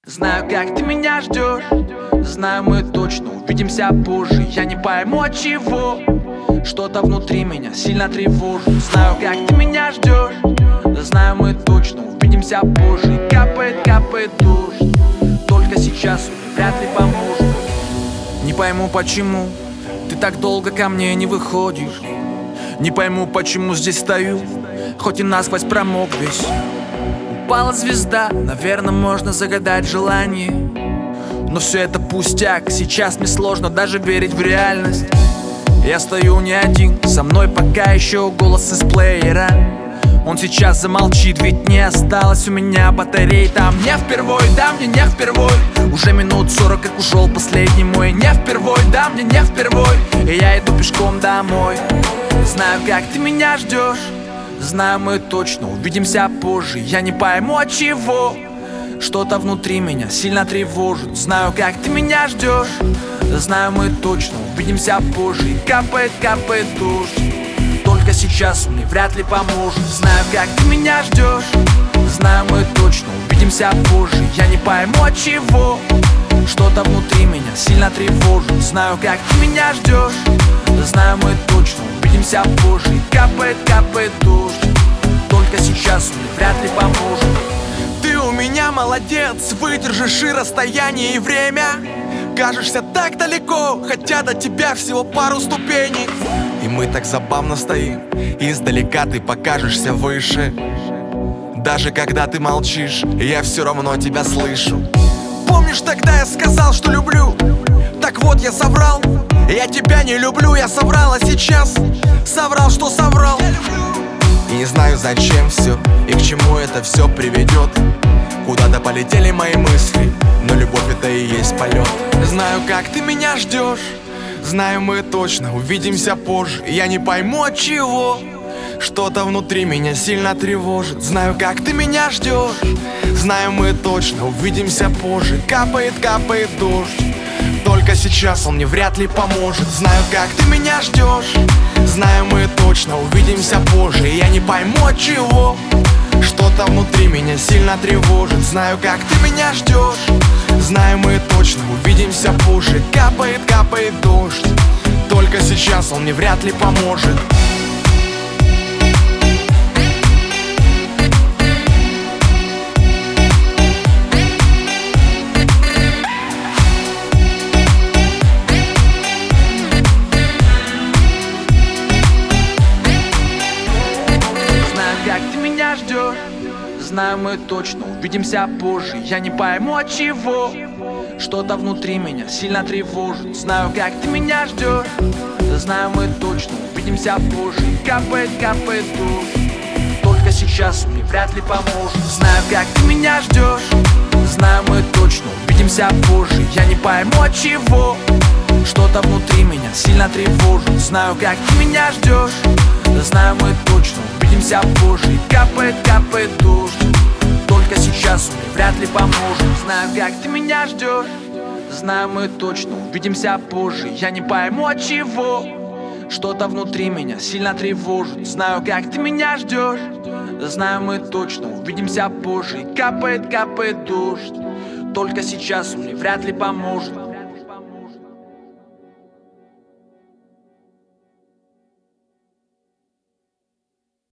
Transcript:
Знаю, как ты меня ждешь. Знаю, мы точно увидимся позже. Я не пойму от чего. Что-то внутри меня сильно тревожит. Знаю, как ты меня ждешь. Знаю, мы точно увидимся позже. Капает, капает дождь. Только сейчас он вряд ли поможет. Не пойму, почему ты так долго ко мне не выходишь. Не пойму, почему здесь стою, хоть и насквозь промок весь. Упала звезда, наверное, можно загадать желание. Но все это пустяк, сейчас мне сложно даже верить в реальность. Я стою не один, со мной пока еще голос из плеера. Он сейчас замолчит, ведь не осталось у меня батарей. Там не впервой, да мне не впервой. Уже минут 40, как ушел последний мой. Не впервой, да мне не впервой. И я иду пешком домой. Знаю, как ты меня ждешь. Знаю, мы точно увидимся позже. Я не пойму от чего. Что-то внутри меня сильно тревожит. Знаю, как ты меня ждешь. Знаю, мы точно увидимся позже. И капает, капает дождь. Только сейчас он мне вряд ли поможет. Знаю, как ты меня ждешь. Знаю, мы точно увидимся позже. Я не пойму от чего. Что-то внутри меня сильно тревожит. Знаю, как ты меня ждешь. Знаю, мы точно увидимся позже. И капает, капает дождь. Только сейчас он мне вряд ли поможет. Ты у меня молодец, выдержишь и расстояние, и время. Кажешься так далеко, хотя до тебя всего пару ступеней. И мы так забавно стоим, издалека ты покажешься выше. Даже когда ты молчишь, я все равно тебя слышу. Помнишь, тогда я сказал, что люблю? Так вот, я соврал. Я тебя не люблю, я соврал, а сейчас соврал, что соврал. И не знаю, зачем все и к чему это все приведет. Куда-то полетели мои мысли, но любовь это и есть полет. Знаю, как ты меня ждешь. Знаю, мы точно увидимся позже. Я не пойму от чего. Что-то внутри меня сильно тревожит. Знаю, как ты меня ждешь. Знаю, мы точно увидимся позже. Капает, капает дождь. Только сейчас он мне вряд ли поможет. Знаю, как ты меня ждешь. Знаю, мы точно увидимся позже. Я не пойму от чего. Что-то внутри меня сильно тревожит. Знаю, как ты меня ждешь. Знаю, мы точно увидимся позже. Капает, капает дождь. Только сейчас он мне вряд ли поможет. Как ты меня ждешь. Знаю, мы точно увидимся позже. Я не пойму от чего. Что-то внутри меня сильно тревожит. Знаю, как ты меня ждешь. Знаю, мы точно увидимся позже. Капает, капает дождь. Только сейчас он мне вряд ли поможет. Знаю, как ты меня ждешь. Знаю, мы точно увидимся позже. Я не пойму от чего. Что-то внутри меня сильно тревожит. Знаю, как ты меня ждешь. Знаю, мы точно увидимся позже. И капает, капает дождь. Только сейчас он мне вряд ли поможет. Знаю, как ты меня ждешь. Знаю, мы точно увидимся позже. Я не пойму от чего. Что-то внутри меня сильно тревожит. Знаю, как ты меня ждешь. Знаю, мы точно увидимся позже. И капает, капает дождь. Только сейчас он мне вряд ли поможет.